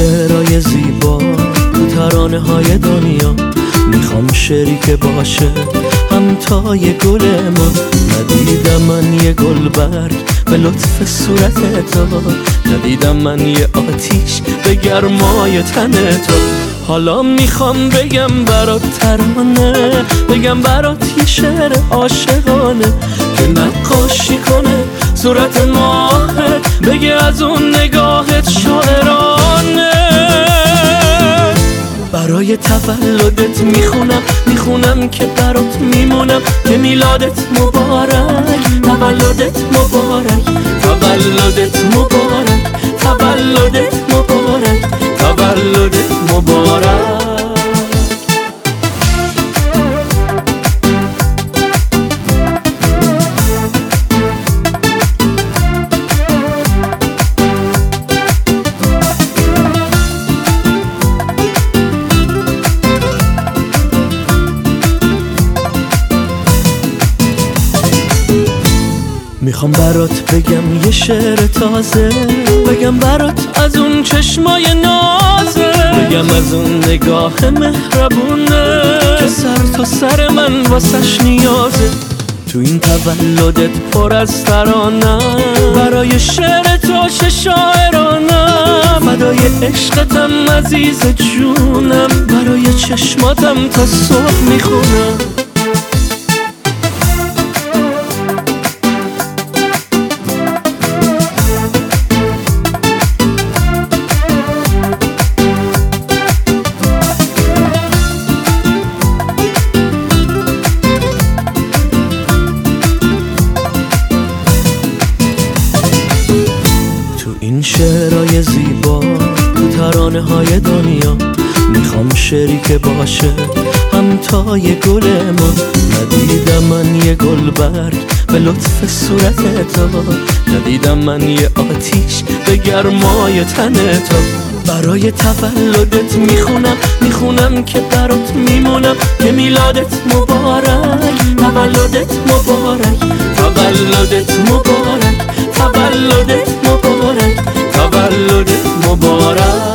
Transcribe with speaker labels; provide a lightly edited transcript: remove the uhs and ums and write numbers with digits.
Speaker 1: شعرهای زیبا تو ترانه های دنیا، میخوام شعری که باشه همتای گل ما. ندیدم من یه گل برگ به لطف صورت تو، ندیدم من یه آتیش به گرمای تن تو. حالا میخوام بگم برات ترانه، بگم برات یه شعر عاشقانه که نقاشی کنه صورت ماهت، بگه از اون نگاهت شاعرانه. برای تولدت میخونم که برات میمونم که میلادت مبارک، تولدت مبارک، تولدت مبارک، تولدت مبارک، تولدت مبارک. میخوام برات بگم یه شعر تازه، بگم برات از اون چشمای نازه، بگم از اون نگاه مهربونه که سر تا سر من واسش نیازه. تو این تولدت پر از ترانم، برای شعر تو چه شاعرانم، فدای عشقتم عزیز جونم، برای چشماتم تا صبح میخونم. این شعرهای زیبا تو ترانه های دنیا، میخوام شعری که باشه همتای گل ما. ندیدم من یه گل برگ به لطف صورت تو، ندیدم من یه آتیش به گرمای تن تو. برای تولدت میخونم که برات میمونم که میلادت مبارک، تولدت مبارک، تولدت مبارک، تولدت مبارک، تولدت مبارک.